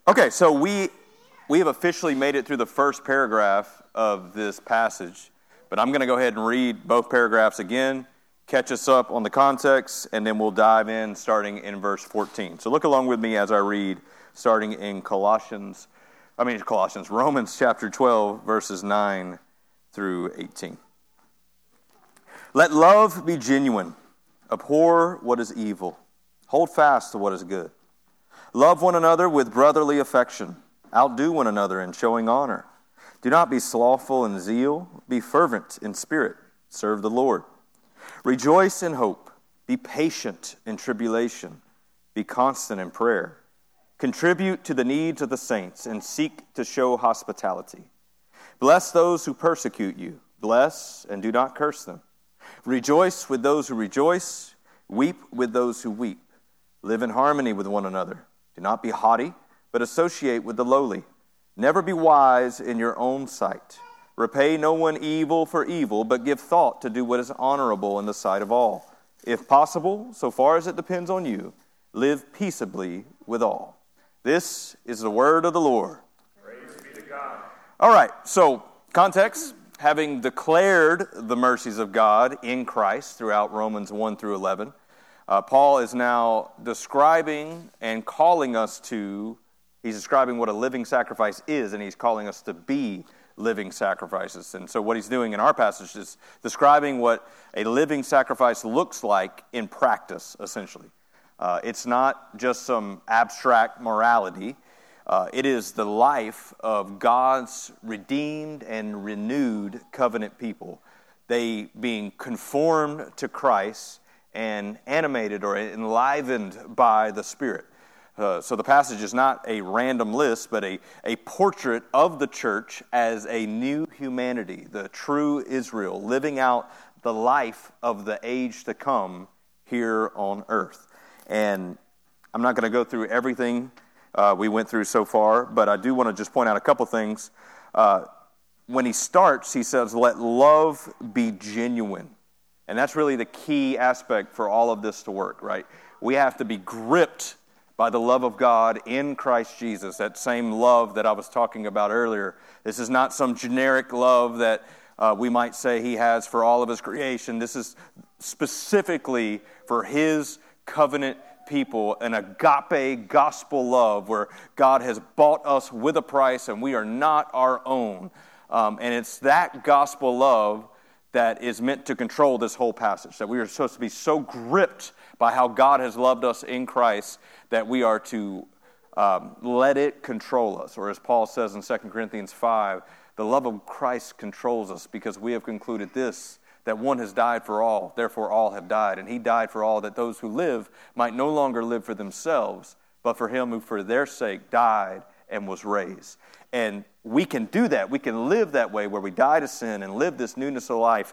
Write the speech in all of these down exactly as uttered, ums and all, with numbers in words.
Okay, so we we have officially made it through the first paragraph of this passage, but I'm going to go ahead and read both paragraphs again, catch us up on the context, and then we'll dive in starting in verse fourteen. So look along with me as I read, starting in Colossians, I mean Colossians, Romans chapter twelve, verses nine through eighteen. Let love be genuine. Abhor what is evil. Hold fast to what is good. Love one another with brotherly affection. Outdo one another in showing honor. Do not be slothful in zeal. Be fervent in spirit. Serve the Lord. Rejoice in hope. Be patient in tribulation. Be constant in prayer. Contribute to the needs of the saints and seek to show hospitality. Bless those who persecute you. Bless and do not curse them. Rejoice with those who rejoice. Weep with those who weep. Live in harmony with one another. Do not be haughty, but associate with the lowly. Never be wise in your own sight. Repay no one evil for evil, but give thought to do what is honorable in the sight of all. If possible, so far as it depends on you, live peaceably with all. This is the word of the Lord. Praise be to God. All right, so context, having declared the mercies of God in Christ throughout Romans one through eleven, Uh, Paul is now describing and calling us to, he's describing what a living sacrifice is, and he's calling us to be living sacrifices. And so what he's doing in our passage is describing what a living sacrifice looks like in practice, essentially. Uh, it's not just some abstract morality. Uh, it is the life of God's redeemed and renewed covenant people. They being conformed to Christ and animated or enlivened by the Spirit. Uh, so the passage is not a random list, but a, a portrait of the church as a new humanity, the true Israel, living out the life of the age to come here on earth. And I'm not going to go through everything uh, we went through so far, but I do want to just point out a couple things. Uh, when he starts, he says, let love be genuine. And that's really the key aspect for all of this to work, right? We have to be gripped by the love of God in Christ Jesus, that same love that I was talking about earlier. This is not some generic love that uh, we might say he has for all of his creation. This is specifically for his covenant people, an agape gospel love where God has bought us with a price and we are not our own. Um, and it's that gospel love that is meant to control this whole passage, that we are supposed to be so gripped by how God has loved us in Christ that we are to um, let it control us. Or as Paul says in Second Corinthians five, the love of Christ controls us because we have concluded this, that one has died for all, therefore all have died. And he died for all, that those who live might no longer live for themselves, but for him who for their sake died and was raised. And we can do that. We can live that way where we die to sin and live this newness of life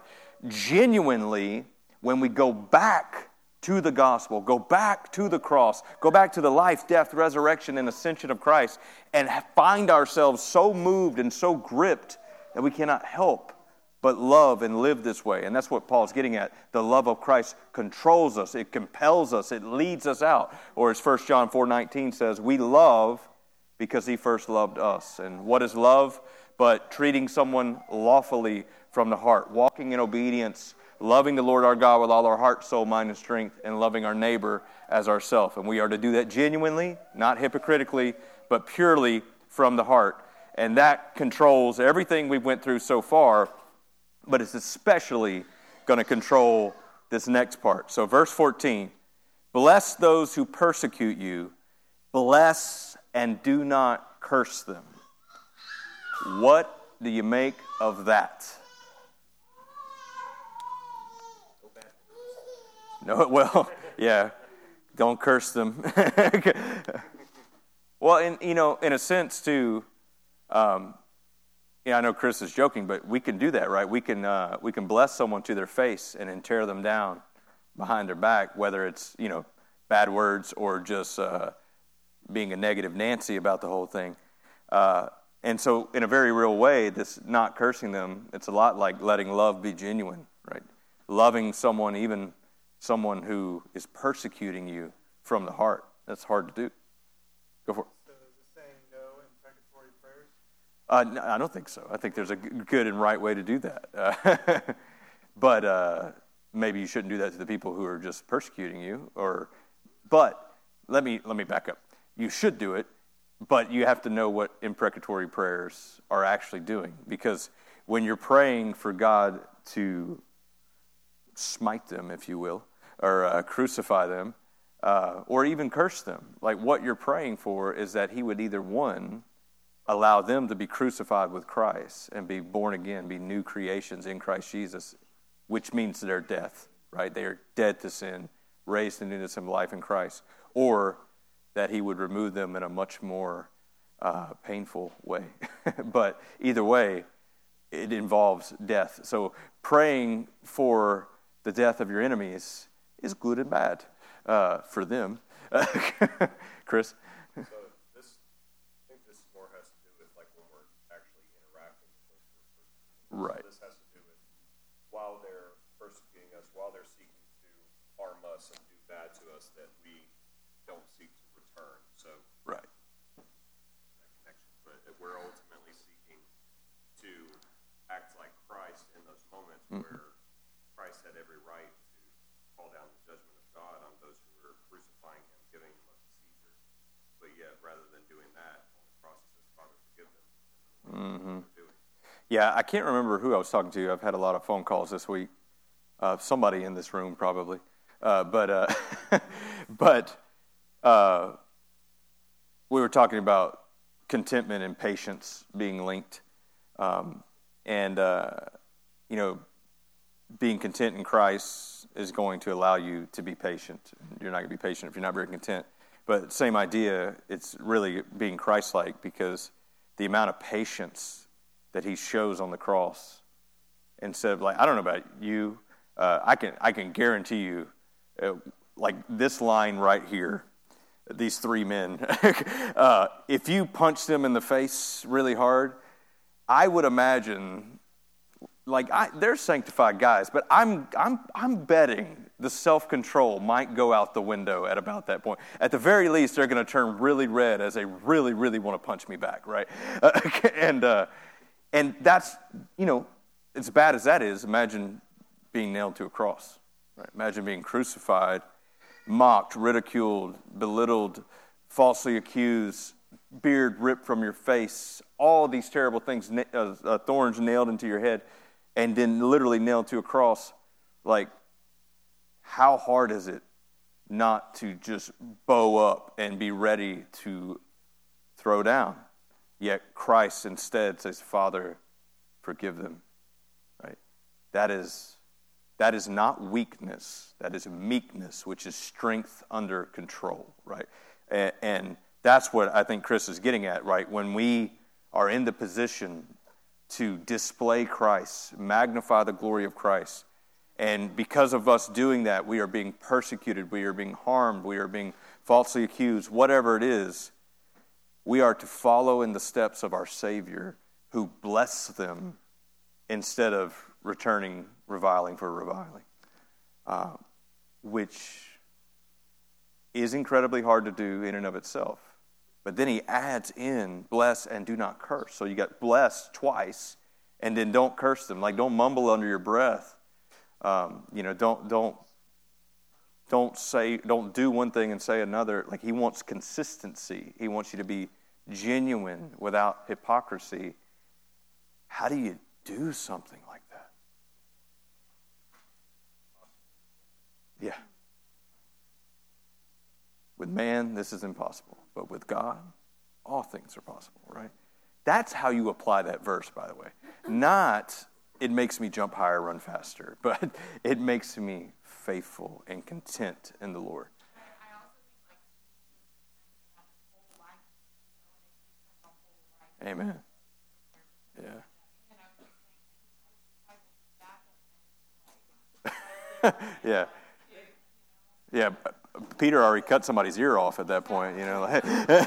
genuinely when we go back to the gospel, go back to the cross, go back to the life, death, resurrection, and ascension of Christ, and find ourselves so moved and so gripped that we cannot help but love and live this way. And that's what Paul's getting at. The love of Christ controls us. It compels us. It leads us out. Or as First John four nineteen says, we love because he first loved us. And what is love? But treating someone lawfully from the heart, walking in obedience, loving the Lord our God with all our heart, soul, mind, and strength, and loving our neighbor as ourselves. And we are to do that genuinely, not hypocritically, but purely from the heart. And that controls everything we've went through so far, but it's especially going to control this next part. So verse fourteen, bless those who persecute you, bless and do not curse them. What do you make of that? No, well, yeah, don't curse them. Well, in, you know, in a sense, too, um, yeah, I know Chris is joking, but we can do that, right? We can uh, we can bless someone to their face and then tear them down behind their back, whether it's, you know, bad words or just uh, being a negative Nancy about the whole thing. Uh, and so in a very real way, this not cursing them, it's a lot like letting love be genuine, right? Loving someone, even someone who is persecuting you from the heart. That's hard to do. Go for it. So is it saying Uh, no, I don't think so. I think there's a good and right way to do that. Uh, but uh, maybe you shouldn't do that to the people who are just persecuting you. Or, but let me let me back up. You should do it, but you have to know what imprecatory prayers are actually doing. Because when you're praying for God to smite them, if you will, or uh, crucify them, uh, or even curse them, like what you're praying for is that he would either, one, allow them to be crucified with Christ and be born again, be new creations in Christ Jesus, which means their death, right? They are dead to sin, raised in newness of life in Christ. Or that he would remove them in a much more uh, painful way. But either way, it involves death. So praying for the death of your enemies is good and bad uh, for them. Chris? Right. So this has to do with while they're persecuting us, while they're seeking to harm us and do bad to us, that we don't seek to return. So right. That connection. But we're ultimately seeking to act like Christ in those moments mm-hmm. where Christ had every right to call down the judgment of God on those who were crucifying him, giving him up to Caesar. But yet, rather than doing that, on the cross it says, Father, forgive them. Mm-hmm. Yeah, I can't remember who I was talking to. I've had a lot of phone calls this week. Uh, somebody in this room, probably. Uh, but uh, but uh, we were talking about contentment and patience being linked. Um, and, uh, you know, being content in Christ is going to allow you to be patient. You're not going to be patient if you're not very content. But same idea, it's really being Christ-like, because the amount of patience that he shows on the cross, instead of like, I don't know about you, uh, I can I can guarantee you, uh, like this line right here, these three men, uh, if you punch them in the face really hard, I would imagine, like I, they're sanctified guys, but I'm I'm I'm betting the self-control might go out the window at about that point. At the very least, they're going to turn really red as they really really want to punch me back, right? Uh, and uh, And that's, you know, as bad as that is, imagine being nailed to a cross. Right? Imagine being crucified, mocked, ridiculed, belittled, falsely accused, beard ripped from your face, all these terrible things, uh, uh, thorns nailed into your head, and then literally nailed to a cross. Like, how hard is it not to just bow up and be ready to throw down? Yet Christ instead says, Father, forgive them. Right? That is, that is not weakness. That is meekness, which is strength under control. Right? And, and that's what I think Chris is getting at. Right? When we are in the position to display Christ, magnify the glory of Christ, and because of us doing that, we are being persecuted, we are being harmed, we are being falsely accused, whatever it is, we are to follow in the steps of our Savior, who blessed them instead of returning reviling for reviling, uh, which is incredibly hard to do in and of itself. But then he adds in, bless and do not curse. So you got bless twice, and then don't curse them. Like, don't mumble under your breath. Um, you know, don't don't don't say, don't do one thing and say another. Like, he wants consistency. He wants you to be genuine without hypocrisy. How do you do something like that? Yeah. With man, this is impossible. But with God, all things are possible, right? That's how you apply that verse, by the way. Not, it makes me jump higher, run faster, but it makes me faithful and content in the Lord. Amen. Yeah. yeah. Yeah. Peter already cut somebody's ear off at that point, you know.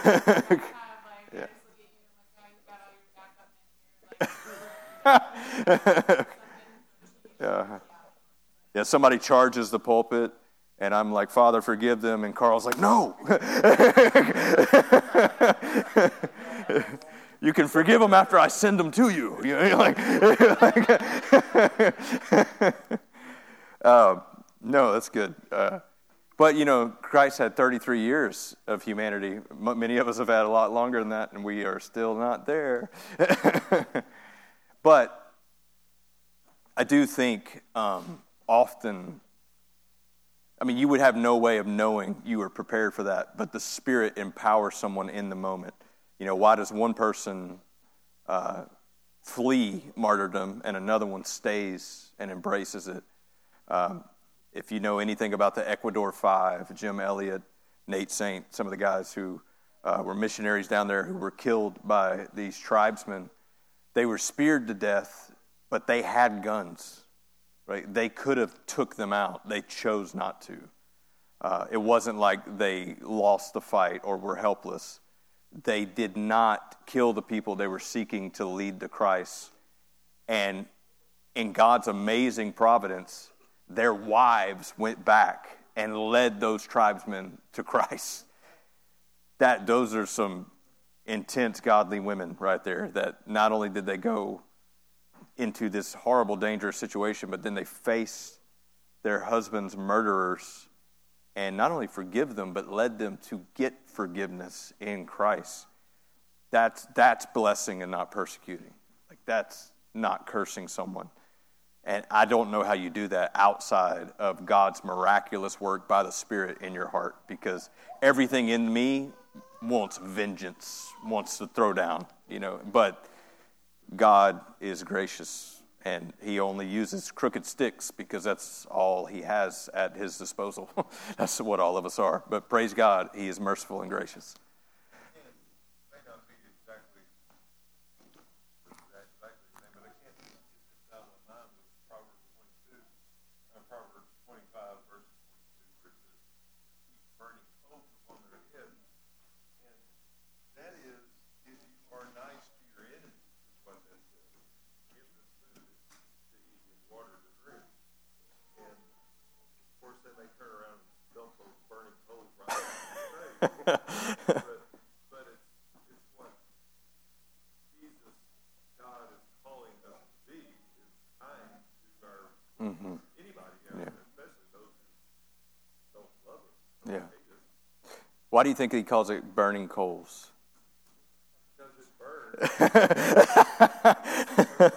yeah. yeah. Yeah, somebody charges the pulpit, and I'm like, Father, forgive them. And Carl's like, no. you you can forgive them after I send them to you. You know, like, uh, no, that's good. Uh, but, you know, Christ had thirty-three years of humanity. M- many of us have had a lot longer than that, and we are still not there. But I do think um, often, I mean, you would have no way of knowing you were prepared for that, but the Spirit empowers someone in the moment. You know, why does one person uh, flee martyrdom and another one stays and embraces it? Um, if you know anything about the Ecuador Five, Jim Elliott, Nate Saint, some of the guys who uh, were missionaries down there who were killed by these tribesmen, they were speared to death, but they had guns. Right? They could have took them out. They chose not to. Uh, it wasn't like they lost the fight or were helpless. They did not kill the people they were seeking to lead to Christ. And in God's amazing providence, their wives went back and led those tribesmen to Christ. That those are some intense, godly women right there, that not only did they go into this horrible, dangerous situation, but then they faced their husband's murderers and not only forgive them, but led them to get forgiveness in Christ. That's that's blessing and not persecuting. Like, that's not cursing someone. And I don't know how you do that outside of God's miraculous work by the Spirit in your heart, because everything in me wants vengeance, wants to throw down, you know, but God is gracious, and he only uses crooked sticks because that's all he has at his disposal. That's what all of us are. But praise God, he is merciful and gracious. but, but it's, it's what Jesus, God is calling us to be, is kind to our, mm-hmm. anybody, yeah. especially those who don't love us. Don't yeah. hate us. Why do you think he calls it burning coals? Because it burns.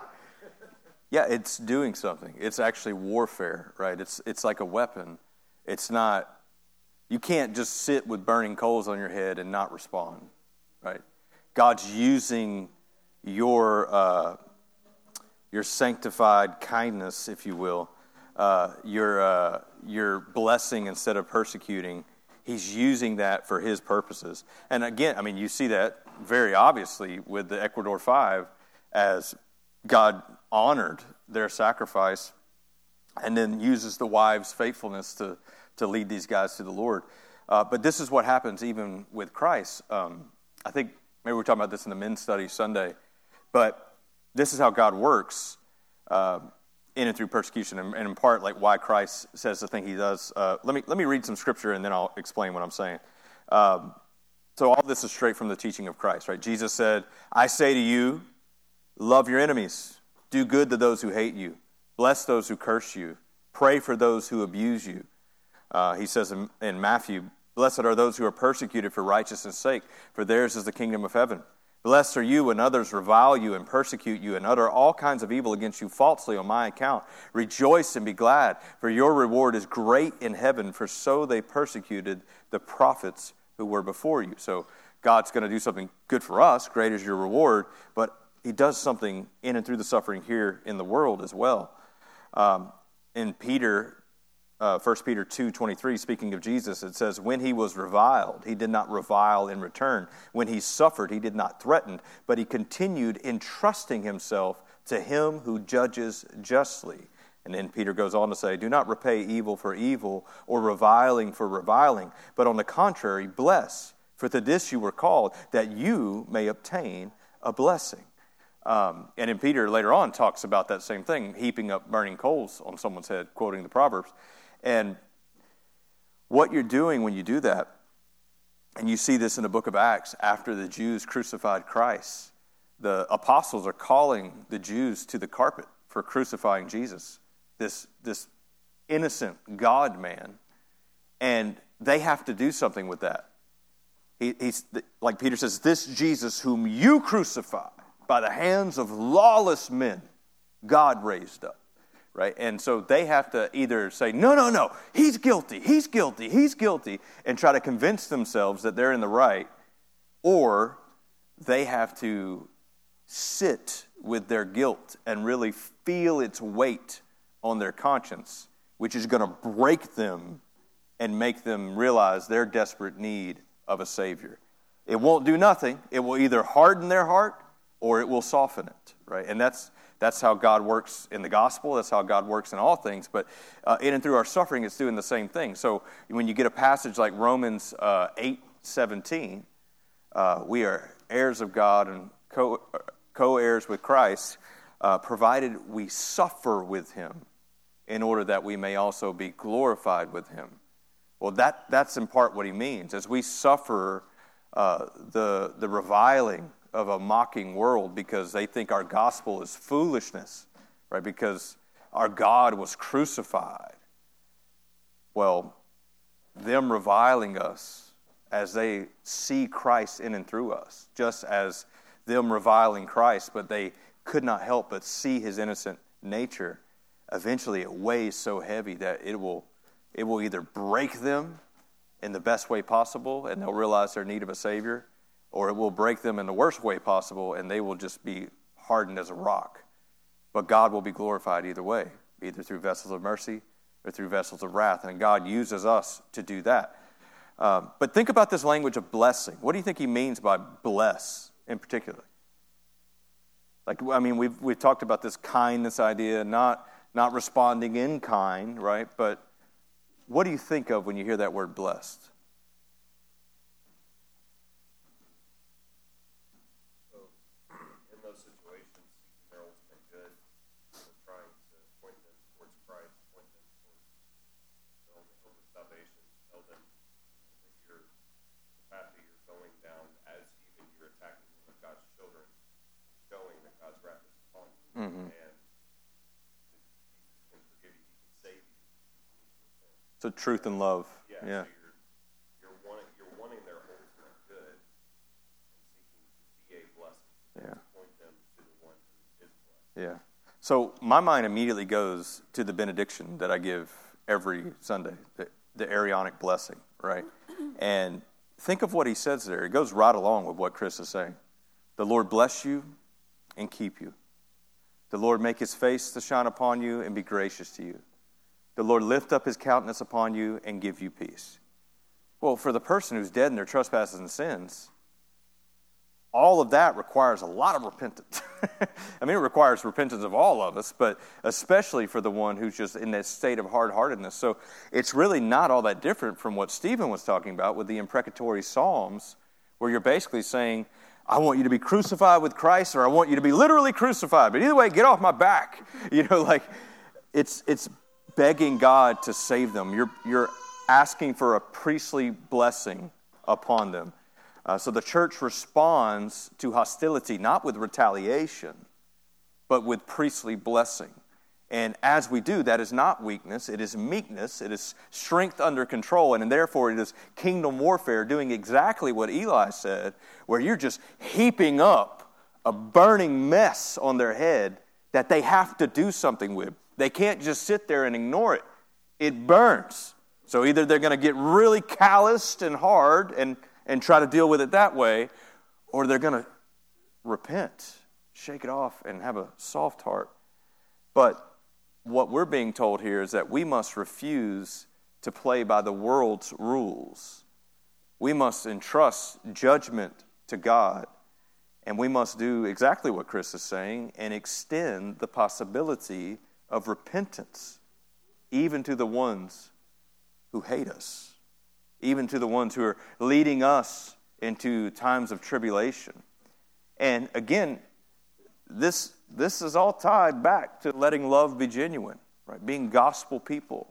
Yeah, it's doing something. It's actually warfare, right? It's it's like a weapon. It's not, you can't just sit with burning coals on your head and not respond, right? God's using your uh, your sanctified kindness, if you will, uh, your uh, your blessing instead of persecuting. He's using that for his purposes. And again, I mean, you see that very obviously with the Ecuador Five, as God honored their sacrifice and then uses the wives' faithfulness to, to lead these guys to the Lord. Uh, but this is what happens even with Christ. Um, I think maybe we were talking about this in the men's study Sunday, but this is how God works uh, in and through persecution, and, and in part like why Christ says the thing he does. Uh, let me let me read some scripture and then I'll explain what I'm saying. Um, so all this is straight from the teaching of Christ, right? Jesus said, "I say to you, love your enemies. Do good to those who hate you. Bless those who curse you. Pray for those who abuse you." Uh, he says in, in Matthew, "Blessed are those who are persecuted for righteousness' sake, for theirs is the kingdom of heaven. Blessed are you when others revile you and persecute you and utter all kinds of evil against you falsely on my account. Rejoice and be glad, for your reward is great in heaven, for so they persecuted the prophets who were before you." So God's going to do something good for us, great is your reward, but he does something in and through the suffering here in the world as well. Um, in Peter, uh, First Peter two twenty-three, speaking of Jesus, it says, "When he was reviled, he did not revile in return. When he suffered, he did not threaten, but he continued entrusting himself to him who judges justly." And then Peter goes on to say, "Do not repay evil for evil or reviling for reviling, but on the contrary, bless, for to this you were called, that you may obtain a blessing." Um, and then Peter later on talks about that same thing, heaping up burning coals on someone's head, quoting the Proverbs. And what you're doing when you do that And you see this in the book of Acts. After the Jews crucified Christ, the apostles are calling the Jews to the carpet for crucifying Jesus, this, this innocent God-man. And they have to do something with that. He, he's, like Peter says, this Jesus whom you crucified by the hands of lawless men, God raised up. Right? And so they have to either say, no, no, no, he's guilty, he's guilty, he's guilty, and try to convince themselves that they're in the right, or they have to sit with their guilt and really feel its weight on their conscience, which is going to break them and make them realize their desperate need of a Savior. It won't do nothing. It will either harden their heart or it will soften it, right? And that's That's how God works in the gospel. That's how God works in all things. But uh, in and through our suffering, it's doing the same thing. So when you get a passage like Romans uh, eight seventeen, uh, we are heirs of God and co- co-heirs with Christ, uh, provided we suffer with him in order that we may also be glorified with him. Well, that that's in part what he means. As we suffer uh, the the reviling of a mocking world because they think our gospel is foolishness, right? Because our God was crucified. Well, them reviling us as they see Christ in and through us, just as them reviling Christ, but they could not help but see his innocent nature, eventually it weighs so heavy that it will it will either break them in the best way possible and they'll realize their need of a Savior, or it will break them in the worst way possible, and they will just be hardened as a rock. But God will be glorified either way, either through vessels of mercy or through vessels of wrath. And God uses us to do that. Um, but think about this language of blessing. What do you think he means by bless in particular? Like, I mean, we've we've talked about this kindness idea, not not responding in kind, right? But what do you think of when you hear that word blessed? Mm-hmm. So truth and love. Yeah. yeah. So you're, you're, wanting, you're wanting their ultimate good and seeking to be a blessing. Yeah. To point them to the one who is blessed. Yeah. So my mind immediately goes to the benediction that I give every Sunday, the, the Arianic blessing, right? And think of what he says there. It goes right along with what Chris is saying. The Lord bless you and keep you. The Lord make his face to shine upon you and be gracious to you. The Lord lift up his countenance upon you and give you peace. Well, for the person who's dead in their trespasses and sins, all of that requires a lot of repentance. I mean, it requires repentance of all of us, but especially for the one who's just in that state of hard-heartedness. So it's really not all that different from what Stephen was talking about with the imprecatory psalms, where you're basically saying, I want you to be crucified with Christ, or I want you to be literally crucified. But either way, get off my back. You know, like it's it's begging God to save them. You're you're asking for a priestly blessing upon them. Uh, so the church responds to hostility not with retaliation, but with priestly blessing. And as we do, that is not weakness. It is meekness. It is strength under control. And, and therefore, it is kingdom warfare doing exactly what Eli said, where you're just heaping up a burning mess on their head that they have to do something with. They can't just sit there and ignore it. It burns. So either they're going to get really calloused and hard and, and try to deal with it that way, or they're going to repent, shake it off, and have a soft heart. But what we're being told here is that we must refuse to play by the world's rules. We must entrust judgment to God, and we must do exactly what Chris is saying and extend the possibility of repentance even to the ones who hate us, even to the ones who are leading us into times of tribulation. And again, this This is all tied back to letting love be genuine, right? Being gospel people,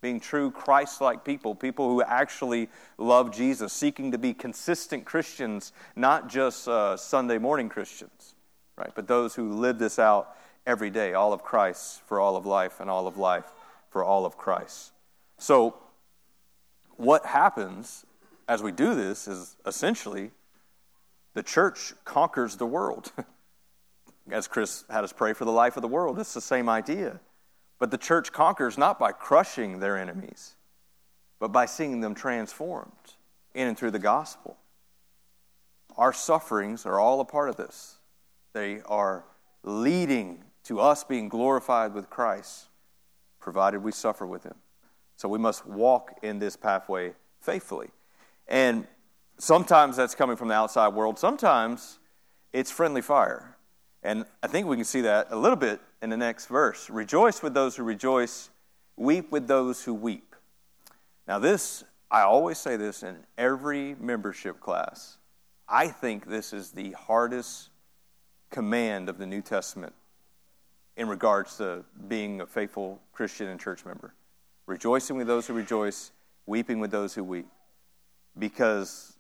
being true Christ-like people, people who actually love Jesus, seeking to be consistent Christians, not just uh, Sunday morning Christians, right? But those who live this out every day, all of Christ for all of life and all of life for all of Christ. So what happens as we do this is essentially the church conquers the world. As Chris had us pray for the life of the world, it's the same idea. But the church conquers not by crushing their enemies, but by seeing them transformed in and through the gospel. Our sufferings are all a part of this. They are leading to us being glorified with Christ, provided we suffer with him. So we must walk in this pathway faithfully. And sometimes that's coming from the outside world. Sometimes it's friendly fire. And I think we can see that a little bit in the next verse. Rejoice with those who rejoice, weep with those who weep. Now this, I always say this in every membership class. I think this is the hardest command of the New Testament in regards to being a faithful Christian and church member. Rejoicing with those who rejoice, weeping with those who weep. Because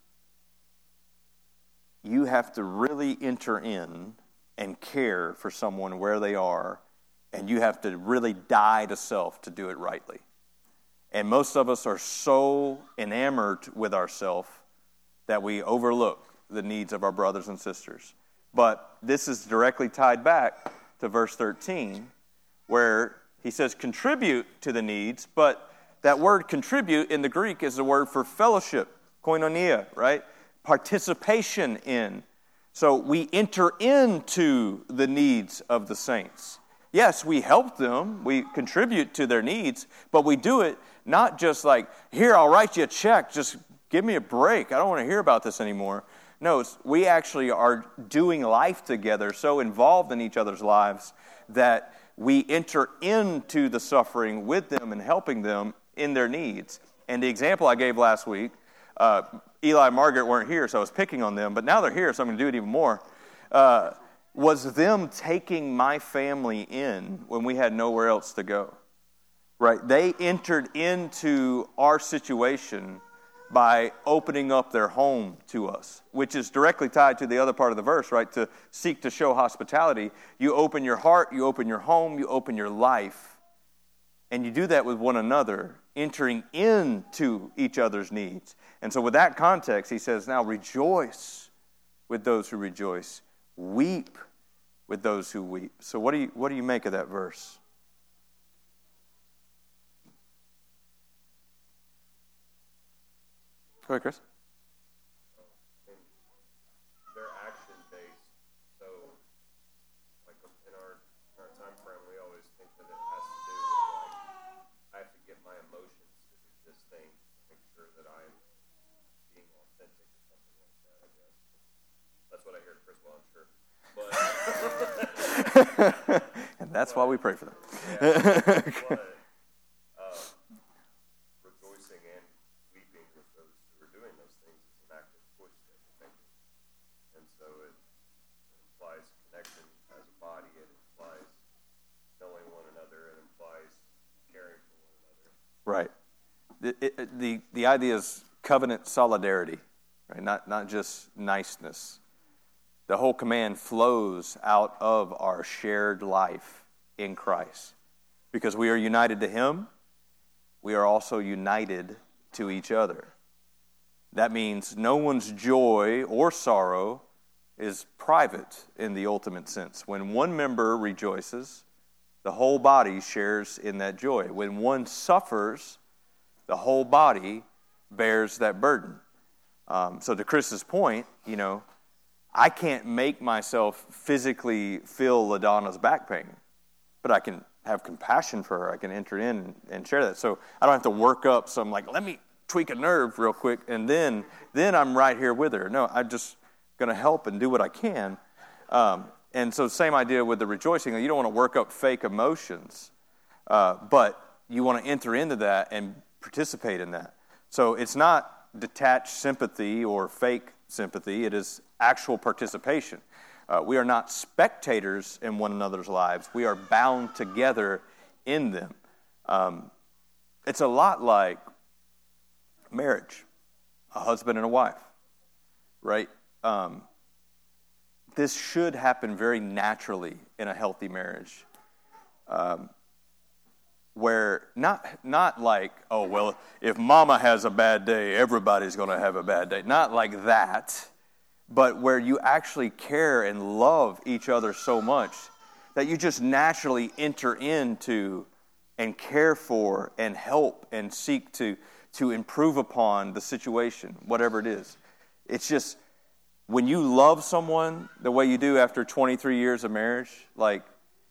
you have to really enter in and care for someone where they are, and you have to really die to self to do it rightly. And most of us are so enamored with ourselves that we overlook the needs of our brothers and sisters. But this is directly tied back to verse thirteen, where he says contribute to the needs, but that word contribute in the Greek is the word for fellowship, koinonia, right? Participation in. So we enter into the needs of the saints. Yes, we help them, we contribute to their needs, but we do it not just like, here, I'll write you a check, just give me a break, I don't want to hear about this anymore. No, it's, we actually are doing life together, so involved in each other's lives that we enter into the suffering with them and helping them in their needs. And the example I gave last week, uh, Eli and Margaret weren't here, so I was picking on them, but now they're here, so I'm going to do it even more, uh, was them taking my family in when we had nowhere else to go. Right? They entered into our situation by opening up their home to us, which is directly tied to the other part of the verse, right? To seek to show hospitality. You open your heart, you open your home, you open your life, and you do that with one another, entering into each other's needs. And so with that context, he says, now rejoice with those who rejoice. Weep with those who weep. So what do you what do you make of that verse? Go ahead, Chris. They're action-based, so like in our, in our time frame, we always think that it has to do with like, I have to get my emotions to do this thing, make sure that I'm being authentic or something like that, I guess. That's what I hear Chris, well, I'm sure. But, and that's but, why we pray for them. Yeah, but, uh, rejoicing and weeping with those who are doing those things is an active choice that we're making. And so it, it implies connection as a body, it implies knowing one another, it implies caring for one another. Right. It, it, the the idea is covenant solidarity, right? Not not just niceness. The whole command flows out of our shared life in Christ. Because we are united to Him, we are also united to each other. That means no one's joy or sorrow is private in the ultimate sense. When one member rejoices, the whole body shares in that joy. When one suffers, the whole body bears that burden. Um, so to Chris's point, you know, I can't make myself physically feel LaDonna's back pain, but I can have compassion for her. I can enter in and, and share that. So I don't have to work up some like, let me tweak a nerve real quick, and then then I'm right here with her. No, I'm just going to help and do what I can. Um, and so same idea with the rejoicing. You don't want to work up fake emotions, uh, but you want to enter into that and participate in that. So it's not detached sympathy or fake sympathy. It is actual participation. Uh, we are not spectators in one another's lives. We are bound together in them. Um, It's a lot like marriage, a husband and a wife, right? Um, this should happen very naturally in a healthy marriage, um, where not not like, oh, well, if mama has a bad day, everybody's going to have a bad day. Not like that, but where you actually care and love each other so much that you just naturally enter into and care for and help and seek to, to improve upon the situation, whatever it is. It's just, when you love someone the way you do after twenty-three years of marriage, like,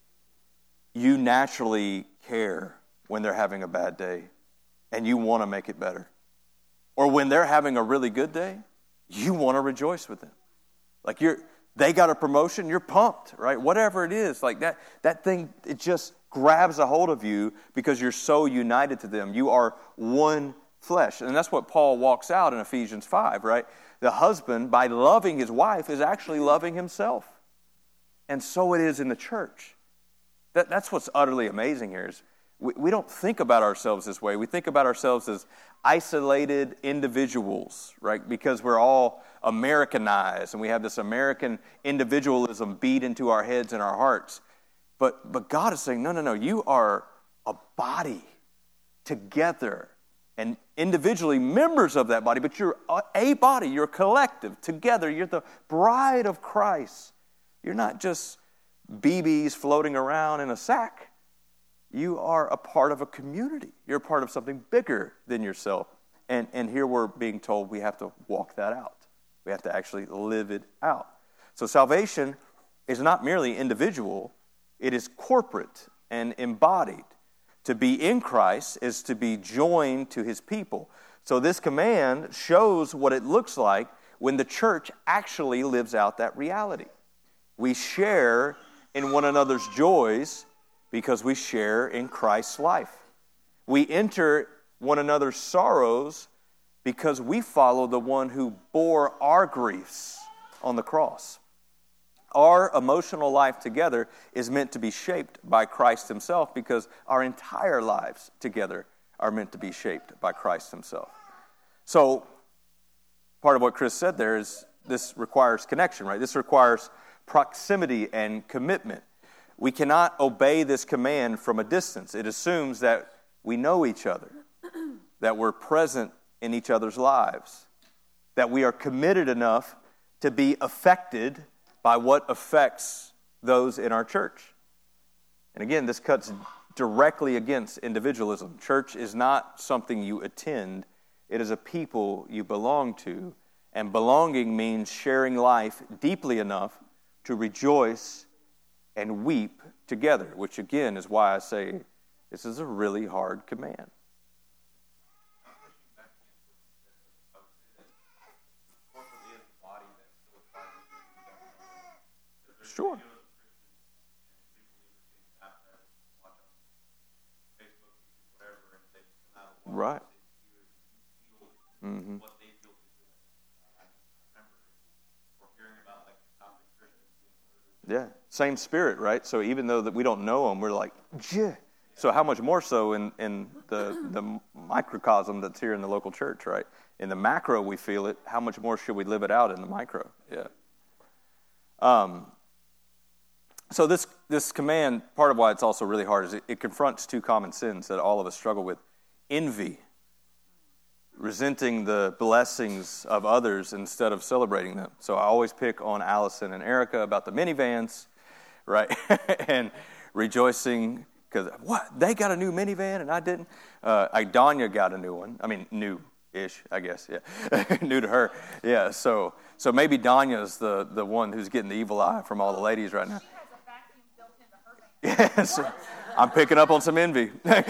you naturally care when they're having a bad day and you want to make it better. Or when they're having a really good day, you want to rejoice with them. Like, you're, they got a promotion, you're pumped, right? Whatever it is, like that, that thing, it just grabs a hold of you because you're so united to them. You are one flesh. And that's what Paul walks out in Ephesians five, right? The husband, by loving his wife, is actually loving himself. And so it is in the church. That, that's what's utterly amazing here is we, we don't think about ourselves this way. We think about ourselves as isolated individuals, right? Because we're all Americanized and we have this American individualism beat into our heads and our hearts. But, but God is saying, no, no, no, you are a body together and individually members of that body, but you're a body, you're a collective, together, you're the bride of Christ. You're not just B Bs floating around in a sack. You are a part of a community. You're a part of something bigger than yourself. And, and here we're being told we have to walk that out. We have to actually live it out. So salvation is not merely individual, it is corporate and embodied. To be in Christ is to be joined to his people. So this command shows what it looks like when the church actually lives out that reality. We share in one another's joys because we share in Christ's life. We enter one another's sorrows because we follow the one who bore our griefs on the cross. Our emotional life together is meant to be shaped by Christ himself because our entire lives together are meant to be shaped by Christ himself. So, part of what Chris said there is this requires connection, right? This requires proximity and commitment. We cannot obey this command from a distance. It assumes that we know each other, that we're present in each other's lives, that we are committed enough to be affected by what affects those in our church. And again, this cuts directly against individualism. Church is not something you attend. It is a people you belong to. And belonging means sharing life deeply enough to rejoice and weep together, which again is why I say this is a really hard command. Sure. Right. Mm-hmm. Yeah, same spirit, right? So even though that we don't know them, we're like, yeah. So how much more so in, in the the microcosm that's here in the local church, right? In the macro we feel it. How much more should we live it out in the micro? Yeah. Um. So this this command, part of why it's also really hard is it, it confronts two common sins that all of us struggle with. Envy, resenting the blessings of others instead of celebrating them. So I always pick on Allison and Erica about the minivans, right? And rejoicing because, what, they got a new minivan and I didn't? Uh, Idania got a new one. I mean, new-ish, I guess, yeah. New to her. Yeah, so so maybe Danya's the, the one who's getting the evil eye from all the ladies right now. Yes, I'm picking up on some envy.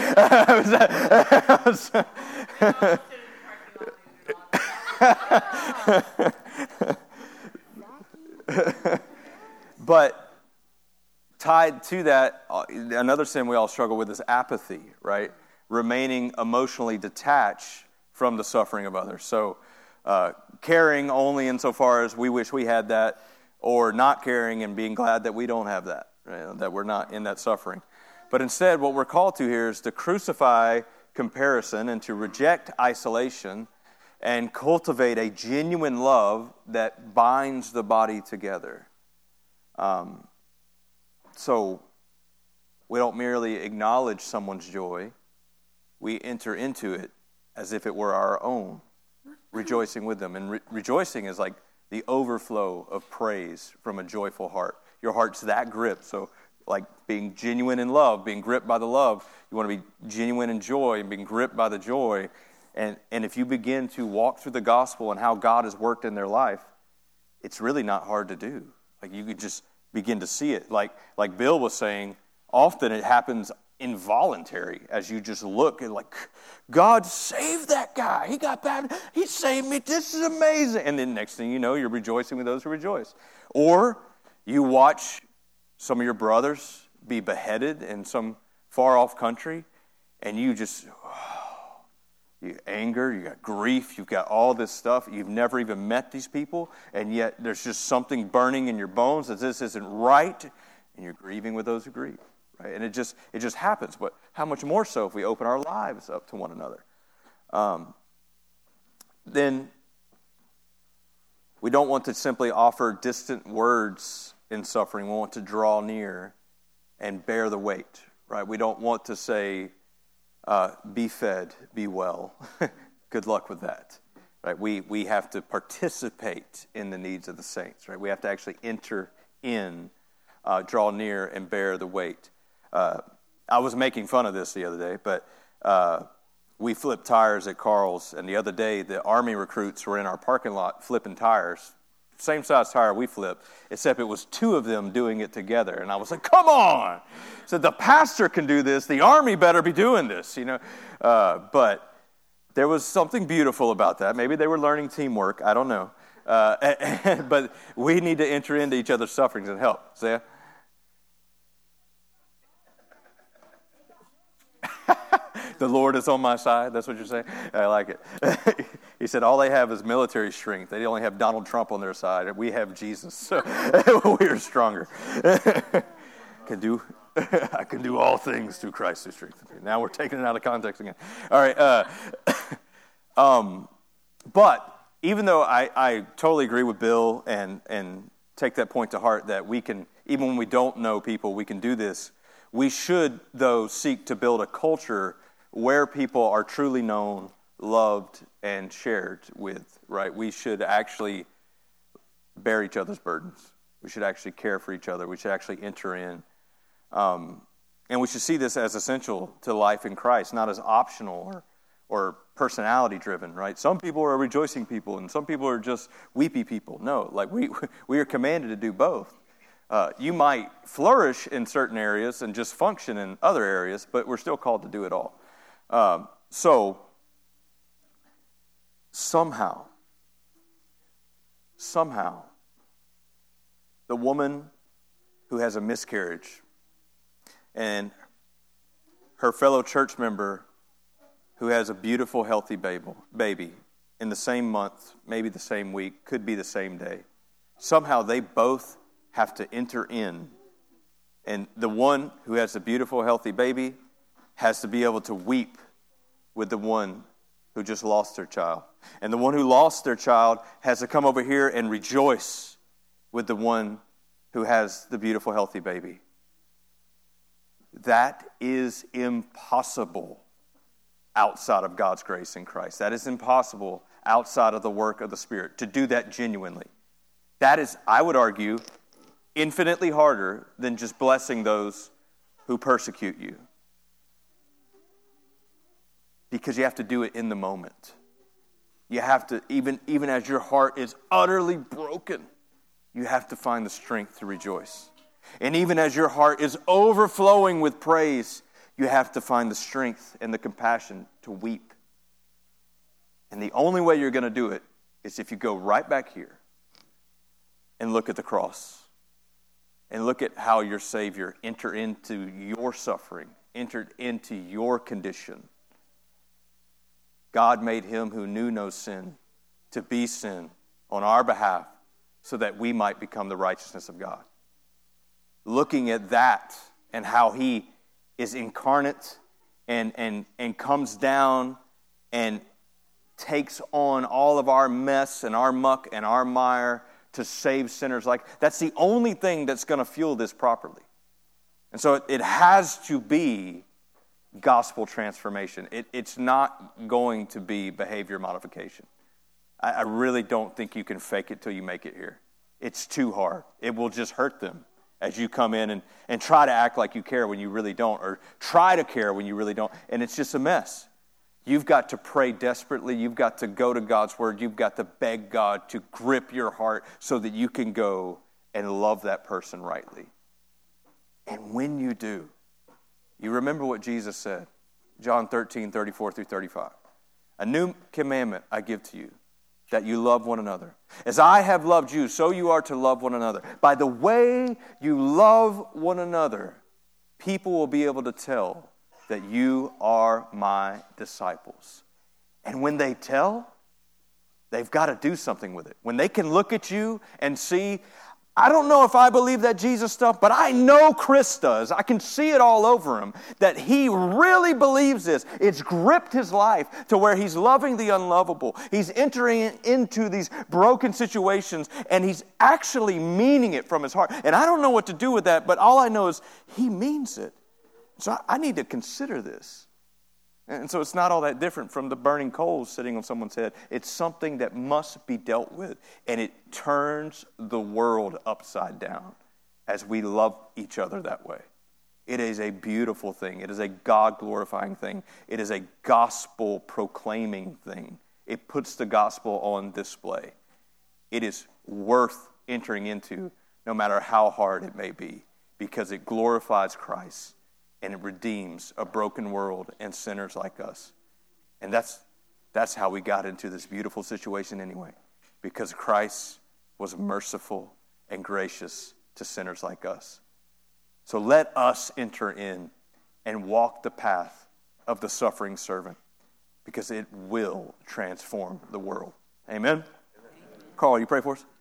But tied to that, another sin we all struggle with is apathy, right? Remaining emotionally detached from the suffering of others. So uh, caring only insofar as we wish we had that, or not caring and being glad that we don't have that. Right, that we're not in that suffering. But instead, what we're called to here is to crucify comparison and to reject isolation and cultivate a genuine love that binds the body together. Um, so we don't merely acknowledge someone's joy, we enter into it as if it were our own, rejoicing with them. And re- rejoicing is like the overflow of praise from a joyful heart. Your heart's that gripped, so like being genuine in love, being gripped by the love, you want to be genuine in joy and being gripped by the joy. And and if you begin to walk through the gospel and how God has worked in their life, it's really not hard to do. Like you could just begin to see it. Like like Bill was saying, often it happens involuntary as you just look and like, God saved that guy. He got bad. He saved me. This is amazing. And then next thing you know, you're rejoicing with those who rejoice. Or you watch some of your brothers be beheaded in some far-off country, and you just, oh, you anger, you got grief, you've got all this stuff. You've never even met these people, and yet there's just something burning in your bones that this isn't right, and you're grieving with those who grieve, right? And it just it just happens. But how much more so if we open our lives up to one another? Um, then we don't want to simply offer distant words in suffering. We want to draw near and bear the weight, right? We don't want to say, uh, be fed, be well. Good luck with that, right? We we have to participate in the needs of the saints, right? We have to actually enter in, uh, draw near, and bear the weight. Uh, I was making fun of this the other day, but uh, we flipped tires at Carl's, and the other day the Army recruits were in our parking lot flipping tires. Same size tire we flip, except it was two of them doing it together. And I was like, come on. So the pastor can do this. The Army better be doing this, you know. Uh, but there was something beautiful about that. Maybe they were learning teamwork. I don't know. Uh, but we need to enter into each other's sufferings and help. See? The Lord is on my side. That's what you're saying? I like it. He said all they have is military strength. They only have Donald Trump on their side. We have Jesus. So we are stronger. Can do, I can do all things through Christ who strengthens me. Now we're taking it out of context again. All right. Uh, um, but even though I, I totally agree with Bill and, and take that point to heart that we can, even when we don't know people, we can do this. We should, though, seek to build a culture where people are truly known, loved, and shared with, right? We should actually bear each other's burdens. We should actually care for each other. We should actually enter in. Um, and we should see this as essential to life in Christ, not as optional or, or personality-driven, right? Some people are rejoicing people, and some people are just weepy people. No, like we we are commanded to do both. Uh, you might flourish in certain areas and just function in other areas, but we're still called to do it all. Um, so, somehow, somehow, the woman who has a miscarriage and her fellow church member who has a beautiful, healthy baby in the same month, maybe the same week, could be the same day, somehow they both have to enter in. And the one who has a beautiful, healthy baby has to be able to weep with the one who just lost their child. And the one who lost their child has to come over here and rejoice with the one who has the beautiful, healthy baby. That is impossible outside of God's grace in Christ. That is impossible outside of the work of the Spirit, to do that genuinely. That is, I would argue, infinitely harder than just blessing those who persecute you. Because you have to do it in the moment. You have to, even, even as your heart is utterly broken, you have to find the strength to rejoice. And even as your heart is overflowing with praise, you have to find the strength and the compassion to weep. And the only way you're going to do it is if you go right back here and look at the cross. And look at how your Savior entered into your suffering, entered into your condition. God made him who knew no sin to be sin on our behalf so that we might become the righteousness of God. Looking at that and how he is incarnate and, and, and comes down and takes on all of our mess and our muck and our mire to save sinners like, that's the only thing that's going to fuel this properly. And so it, it has to be gospel transformation. It, it's not going to be behavior modification. I, I really don't think you can fake it till you make it here. It's too hard. It will just hurt them as you come in and, and try to act like you care when you really don't, or try to care when you really don't, and it's just a mess. You've got to pray desperately. You've got to go to God's word. You've got to beg God to grip your heart so that you can go and love that person rightly. And when you do, you remember what Jesus said, John thirteen, thirty-four through thirty-five. A new commandment I give to you, that you love one another. As I have loved you, so you are to love one another. By the way you love one another, people will be able to tell that you are my disciples. And when they tell, they've got to do something with it. When they can look at you and see, I don't know if I believe that Jesus stuff, but I know Chris does. I can see it all over him, that he really believes this. It's gripped his life to where he's loving the unlovable. He's entering into these broken situations, and he's actually meaning it from his heart. And I don't know what to do with that, but all I know is he means it. So I need to consider this. And so it's not all that different from the burning coals sitting on someone's head. It's something that must be dealt with. And it turns the world upside down as we love each other that way. It is a beautiful thing. It is a God-glorifying thing. It is a gospel-proclaiming thing. It puts the gospel on display. It is worth entering into no matter how hard it may be, because it glorifies Christ. And it redeems a broken world and sinners like us. And that's that's how we got into this beautiful situation anyway. Because Christ was merciful and gracious to sinners like us. So let us enter in and walk the path of the suffering servant. Because it will transform the world. Amen? Amen. Carl, you pray for us?